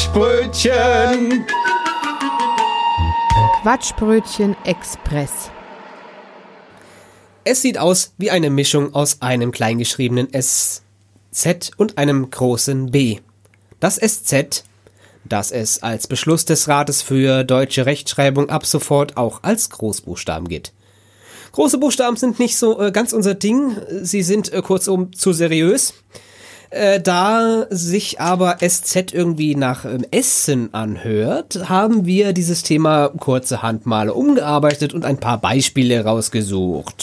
Quatschbrötchen. Quatschbrötchen Express. Es sieht aus wie eine Mischung aus einem kleingeschriebenen SZ und einem großen B. Das SZ, das es als Beschluss des Rates für deutsche Rechtschreibung ab sofort auch als Großbuchstaben gilt. Große Buchstaben sind nicht so ganz unser Ding, sie sind kurzum zu seriös. Da sich aber SZ irgendwie nach Essen anhört, haben wir dieses Thema kurzerhand mal umgearbeitet und ein paar Beispiele rausgesucht.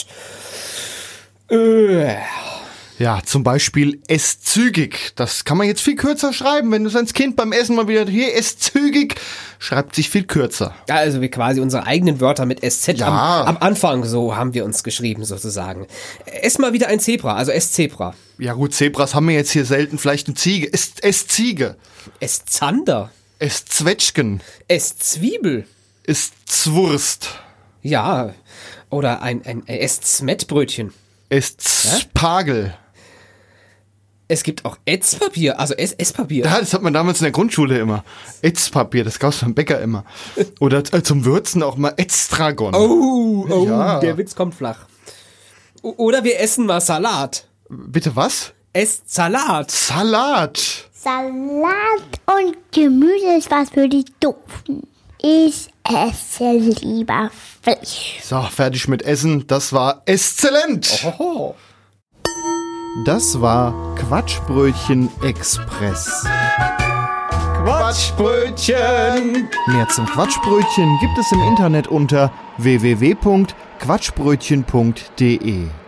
Ja, zum Beispiel esszügig. Das kann man jetzt viel kürzer schreiben. Wenn du sein Kind beim Essen mal wieder hier esszügig, schreibt sich viel kürzer. Ja, also wie quasi unsere eigenen Wörter mit SZ am Anfang, so haben wir uns geschrieben sozusagen. Ess mal wieder ein Zebra, also Esszebra. Ja gut, Zebras haben wir jetzt hier selten, vielleicht eine Ziege. Essziege. Esszander. Esszwetschgen. Esszwiebel. Esszwurst. Ja, oder ein Esszmettbrötchen. Esszpagel. Es gibt auch Ätzpapier, also Esspapier. Ja, das hat man damals in der Grundschule immer. Ätzpapier, das gab's beim Bäcker immer. Oder zum Würzen auch mal Ätztragon. Oh, ja. Der Witz kommt flach. Oder wir essen mal Salat. Bitte was? Salat. Salat. Salat und Gemüse ist was für die Doofen. Ich esse lieber Fisch. So, fertig mit Essen. Das war exzellent. Oho. Das war Quatschbrötchen Express. Quatschbrötchen. Mehr zum Quatschbrötchen gibt es im Internet unter www.quatschbrötchen.de.